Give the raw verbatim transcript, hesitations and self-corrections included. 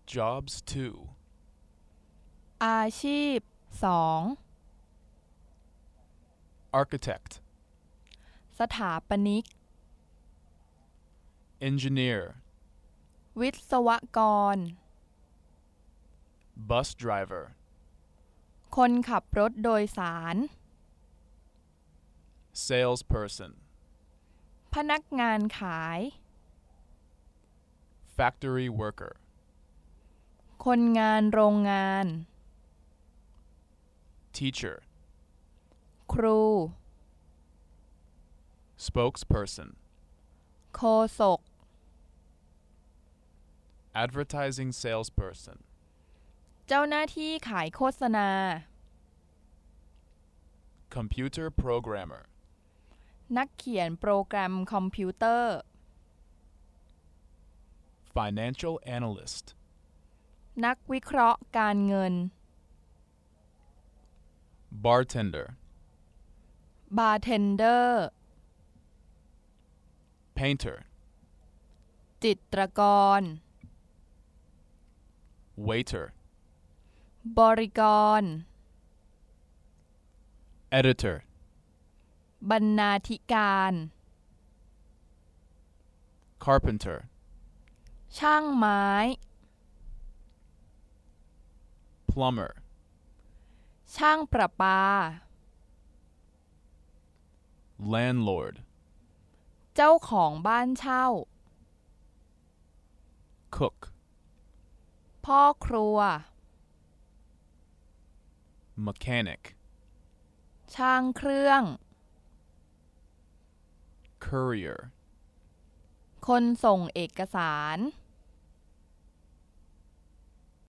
Jobs two. อาชีพสอง Architect. สถาปนิก Engineer. วิศวกร Bus driver. คนขับรถโดยสาร Salesperson. พนักงานขาย Factory worker. คนงานโรงงาน Teacher. ครู Spokesperson. โฆษก Advertising salesperson. เจ้าหน้าที่ขายโฆษณา Computer programmer. นักเขียนโปรแกรมคอมพิวเตอร์ Financial analyst. นักวิเคราะห์การเงิน Bartender. บาร์เทนเดอร์ Painter. จิตรกร Waiter. บริกร Editor. บรรณาธิการ Carpenter. ช่างไม้ Plumber. ช่างประปา Landlord. เจ้าของบ้านเช่า Cook. พ่อครัว Mechanic. ช่างเครื่อง Courier. คนส่งเอกสาร